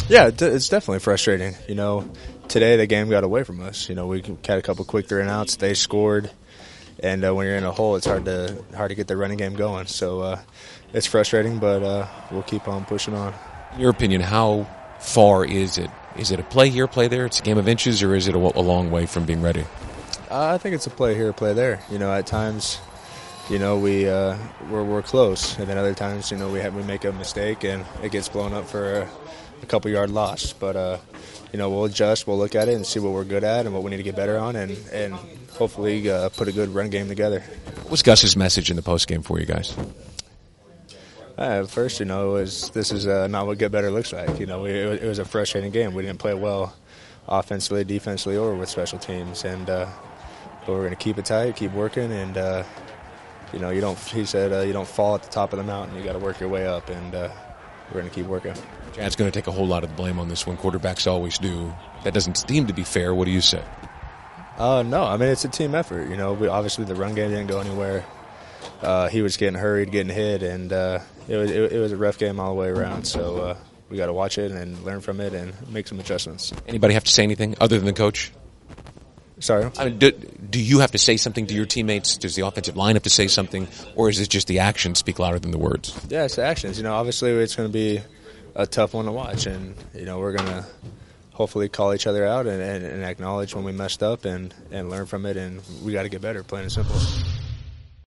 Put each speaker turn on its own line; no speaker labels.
Yeah, it's definitely frustrating. Today the game got away from us. We had a couple quick 3-and-outs. They scored, and when you're in a hole, it's hard to get the running game going. So it's frustrating, but we'll keep on pushing on.
In your opinion, how far is it? Is it a play here, play there? It's a game of inches, or is it a long way from being ready?
I think it's a play here, play there. At times, we're close, and then other times, we make a mistake and it gets blown up for a couple yard loss. But we'll adjust, we'll look at it and see what we're good at and what we need to get better on, and hopefully put a good run game together.
What was Gus's message in the post game for you guys?
First, this is not what get better looks like. It was a frustrating game. We didn't play well offensively, defensively, or with special teams, and but we're going to keep it tight, keep working, and he said you don't fall at the top of the mountain. You got to work your way up, and we're going to keep working.
Chad's going to take a whole lot of the blame on this one. Quarterbacks always do. That doesn't seem to be fair. What do you say?
No, it's a team effort. Obviously the run game didn't go anywhere. He was getting hurried, getting hit, and it was a rough game all the way around. So we got to watch it and learn from it and make some adjustments.
Anybody have to say anything other than the coach?
Sorry?
Do you have to say something to your teammates? Does the offensive line have to say something? Or is it just the actions speak louder than the words?
Yeah, it's the actions. Obviously it's going to be a tough one to watch. And, we're going to hopefully call each other out and acknowledge when we messed up and learn from it. And we got to get better, plain and simple.